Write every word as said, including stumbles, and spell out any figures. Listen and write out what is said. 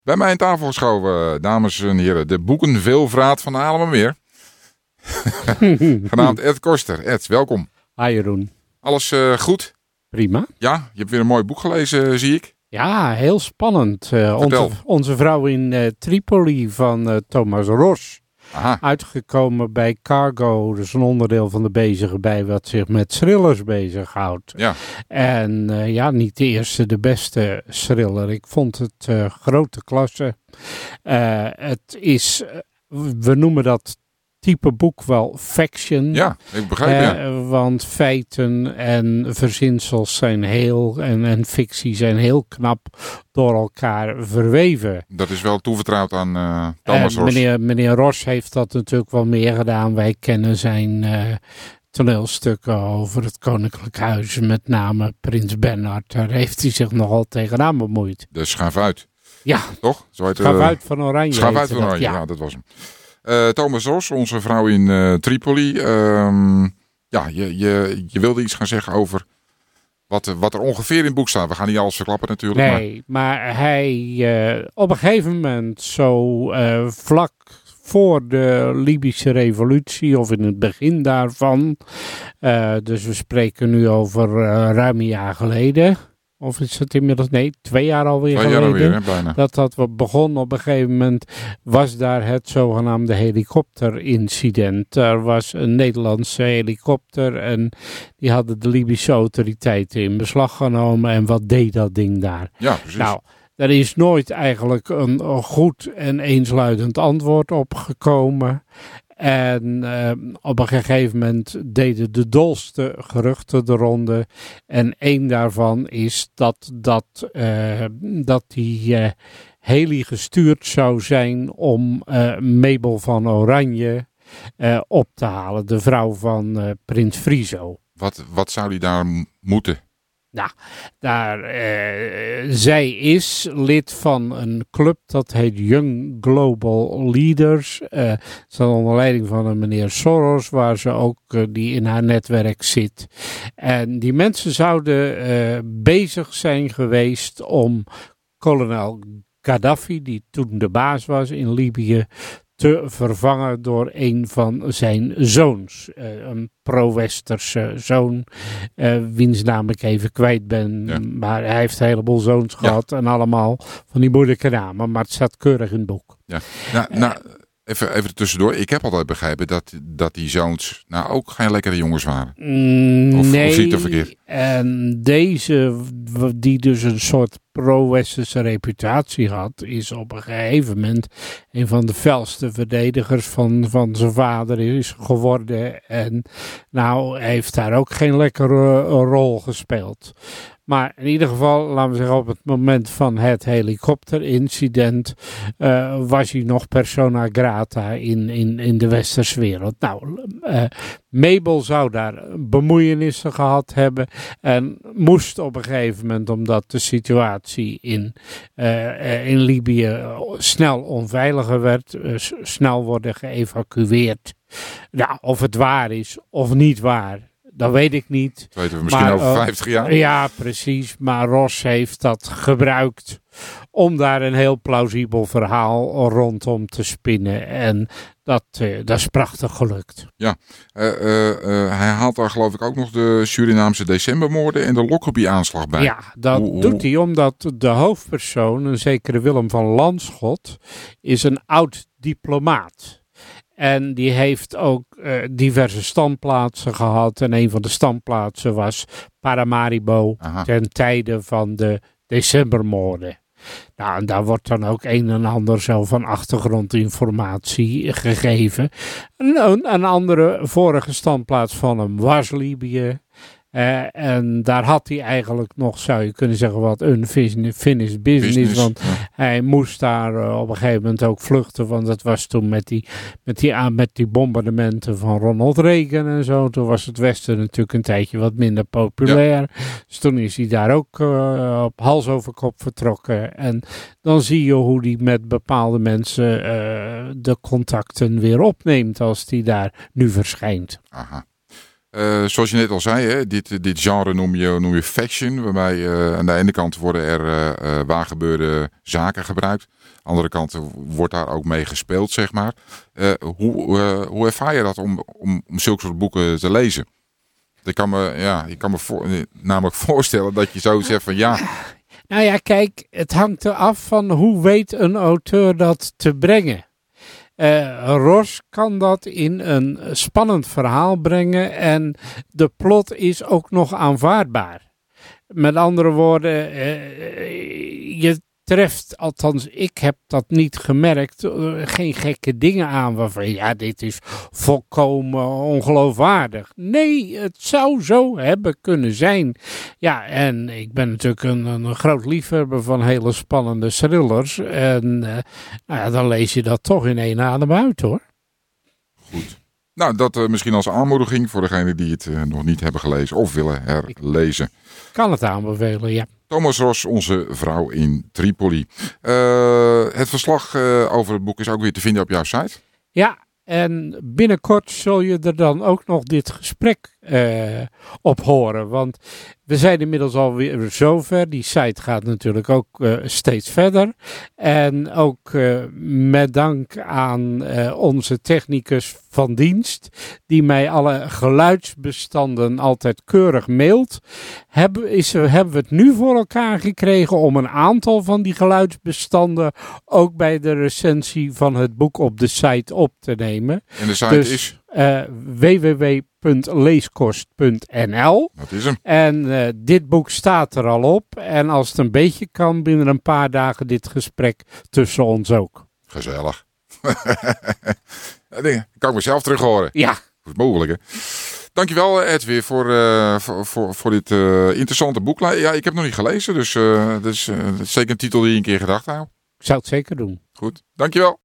Bij mij aan tafel geschoven, dames en heren, de boekenveelvraat van de Haarlemmermeer. Genaamd Ed Koster. Ed, welkom. Hi Jeroen. Alles uh, goed? Prima. Ja, je hebt weer een mooi boek gelezen, zie ik. Ja, heel spannend. Uh, onze, onze vrouw in uh, Tripoli van uh, Thomas Ros. Aha. Uitgekomen bij Cargo, dus een onderdeel van de bezige bij wat zich met thrillers bezighoudt. Ja. En uh, ja, niet de eerste, de beste thriller. Ik vond het uh, grote klasse. Uh, het is, uh, we noemen dat type boek wel fiction. Ja, ik begrijp, uh, ja. Want feiten en verzinsels zijn heel, en, en fictie zijn heel knap door elkaar verweven. Dat is wel toevertrouwd aan uh, Thomas uh, Ros. Meneer, meneer Ros heeft dat natuurlijk wel meer gedaan. Wij kennen zijn uh, toneelstukken over het Koninklijk Huis, met name Prins Bernhard. Daar heeft hij zich nogal tegenaan bemoeid. De Schavuit. Ja, toch? Zo heet, Schavuit van Oranje. Schavuit van Oranje, ja. ja, dat was hem. Uh, Thomas Ros, onze vrouw in uh, Tripoli. Uh, ja, je, je, je wilde iets gaan zeggen over wat, wat er ongeveer in het boek staat. We gaan niet alles verklappen natuurlijk. Nee, maar, maar hij uh, op een gegeven moment zo uh, vlak voor de Libische revolutie of in het begin daarvan. Uh, dus we spreken nu over uh, ruim een jaar geleden. Of is het inmiddels, nee, twee jaar alweer twee geleden. Jaar alweer, hè, bijna. Dat dat begon op een gegeven moment, was daar het zogenaamde helikopterincident. Er was een Nederlandse helikopter en die hadden de Libische autoriteiten in beslag genomen. En wat deed dat ding daar? Ja, precies. Nou, er is nooit eigenlijk een, een goed en eensluidend antwoord op gekomen. En uh, op een gegeven moment deden de dolste geruchten de ronde. En één daarvan is dat, dat, uh, dat die uh, heli gestuurd zou zijn om uh, Mabel van Oranje uh, op te halen. De vrouw van uh, Prins Friso. Wat, wat zou die daar m- moeten? Nou, daar, uh, zij is lid van een club dat heet Young Global Leaders. Uh, staat onder leiding van een meneer Soros, waar ze ook uh, die in haar netwerk zit. En die mensen zouden uh, bezig zijn geweest om kolonel Gaddafi, die toen de baas was in Libië, te vervangen door een van zijn zoons. Uh, een pro-westerse zoon, uh, wiens naam ik even kwijt ben. Ja. Maar hij heeft een heleboel zoons gehad ja. en allemaal van die moeilijke namen. Maar het staat keurig in het boek. Ja. Nou, uh, nou even, even tussendoor. Ik heb altijd begrepen dat, dat die zoons nou ook geen lekkere jongens waren. Mm, of, nee, of zie ik het verkeerd? En deze, die dus een soort pro-westerse reputatie had, is op een gegeven moment een van de felste verdedigers van, van zijn vader is geworden. En nou heeft daar ook geen lekkere rol gespeeld. Maar in ieder geval, laten we zeggen, op het moment van het helikopterincident uh, was hij nog persona grata in, in, in de westerse wereld. Nou, uh, Mabel zou daar bemoeienissen gehad hebben en moest op een gegeven moment, omdat de situatie in, uh, in Libië snel onveiliger werd, uh, snel worden geëvacueerd. Nou, of het waar is of niet waar, dat weet ik niet. Dat weten we misschien maar, over uh, vijftig jaar. Ja, precies. Maar Ros heeft dat gebruikt om daar een heel plausibel verhaal rondom te spinnen. En dat, uh, dat is prachtig gelukt. Ja, uh, uh, uh, hij haalt daar geloof ik ook nog de Surinaamse decembermoorden en de Lockerbie-aanslag bij. Ja, dat hoe, doet hij omdat de hoofdpersoon, een zekere Willem van Landschot, is een oud diplomaat. En die heeft ook uh, diverse standplaatsen gehad. En een van de standplaatsen was Paramaribo. Aha. Ten tijde van de decembermoorden. Nou, en daar wordt dan ook een en ander zo van achtergrondinformatie gegeven. Een, een andere vorige standplaats van hem was Libië. Uh, en daar had hij eigenlijk nog, zou je kunnen zeggen, wat unfinished business. business want ja. hij moest daar uh, op een gegeven moment ook vluchten. Want dat was toen met die, met, die, uh, met die bombardementen van Ronald Reagan en zo. Toen was het Westen natuurlijk een tijdje wat minder populair. Ja. Dus toen is hij daar ook uh, op hals over kop vertrokken. En dan zie je hoe hij met bepaalde mensen uh, de contacten weer opneemt als hij daar nu verschijnt. Aha. Uh, zoals je net al zei, hè, dit, dit genre noem je, noem je fiction. Waarbij uh, aan de ene kant worden er uh, uh, waargebeurde zaken gebruikt. Aan de andere kant wordt daar ook mee gespeeld, zeg maar. Uh, hoe, uh, hoe ervaar je dat om, om, om zulke soort boeken te lezen? Ik kan me, ja, ik kan me voor, namelijk voorstellen dat je zo zegt van ja... Nou ja, kijk, het hangt eraf van hoe weet een auteur dat te brengen. Uh, Ros kan dat in een spannend verhaal brengen en de plot is ook nog aanvaardbaar. Met andere woorden, uh, je treft, althans ik heb dat niet gemerkt, uh, geen gekke dingen aan waarvan ja, dit is volkomen ongeloofwaardig. Nee, het zou zo hebben kunnen zijn. Ja, en ik ben natuurlijk een, een groot liefhebber van hele spannende thrillers. En uh, nou ja, dan lees je dat toch in één adem uit, hoor. Goed. Nou, dat uh, misschien als aanmoediging voor degenen die het uh, nog niet hebben gelezen of willen herlezen. Ik kan het aanbevelen, ja. Thomas Ros, onze vrouw in Tripoli. Uh, het verslag uh, over het boek is ook weer te vinden op jouw site. Ja, en binnenkort zul je er dan ook nog dit gesprek uh, op horen. Want we zijn inmiddels alweer zover. Die site gaat natuurlijk ook uh, steeds verder. En ook uh, met dank aan uh, onze technicus van dienst, die mij alle geluidsbestanden altijd keurig mailt, hebben, is, hebben we het nu voor elkaar gekregen om een aantal van die geluidsbestanden ook bij de recensie van het boek op de site op te nemen. En de site dus, is? Uh, w w w punt leeskost punt n l. Dat is hem. En uh, dit boek staat er al op. En als het een beetje kan, binnen een paar dagen dit gesprek tussen ons ook. Gezellig. Ik kan mezelf terug horen. Ja. Goed mogelijk, hè. Dankjewel, Edwin, voor, uh, voor, voor, voor dit uh, interessante boek. Ja, ik heb het nog niet gelezen, dus uh, dat, is, uh, dat is zeker een titel die je een keer gedacht houdt. Ik zou het zeker doen. Goed, dankjewel.